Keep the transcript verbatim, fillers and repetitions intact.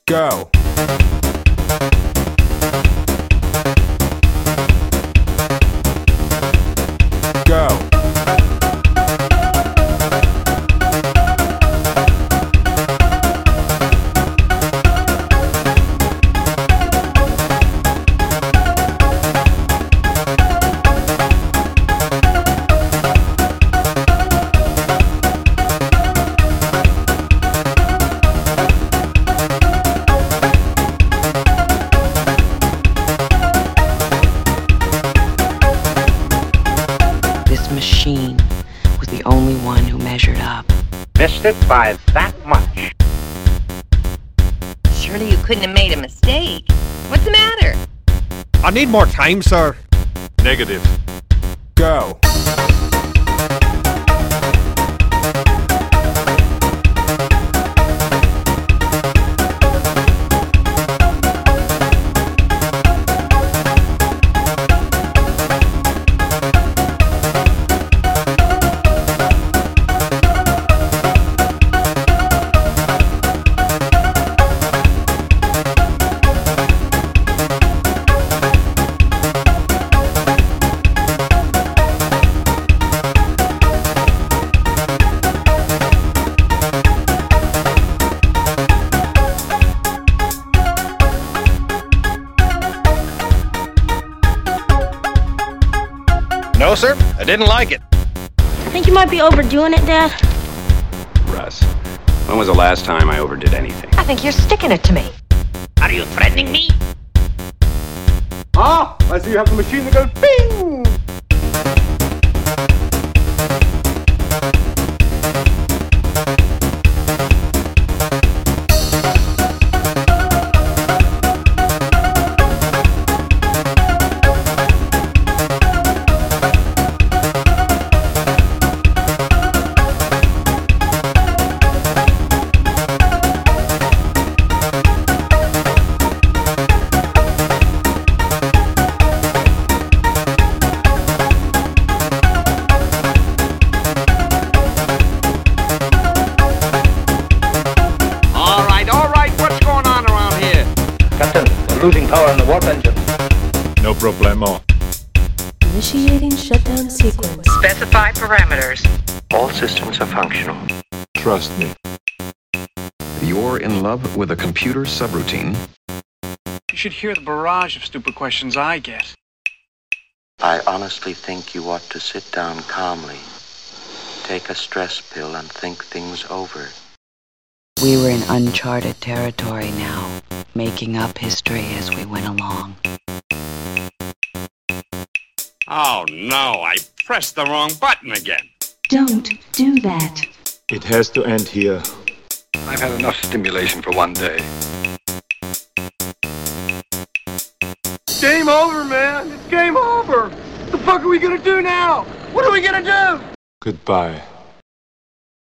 Go. Go. This machine was the only one who measured up. Missed it by that much. Surely you couldn't have made a mistake. What's the matter? I need more time, sir. Negative. Go. No, sir. I didn't like it. I think you might be overdoing it, Dad. Russ, when was the last time I overdid anything? I think you're sticking it to me. Are you threatening me? Ah, I see you have the machine that goes bing! Captain, we're losing power in the warp engine. No problemo. Initiating shutdown sequence. Specify parameters. All systems are functional. Trust me. You're in love with a computer subroutine. You should hear the barrage of stupid questions I get. I honestly think you ought to sit down calmly, take a stress pill, and think things over. We were in uncharted territory now, making up history as we went along. Oh no, I pressed the wrong button again. Don't do that. It has to end here. I've had enough stimulation for one day. Game over, man. It's game over. What the fuck are we gonna do now? What are we gonna do? Goodbye.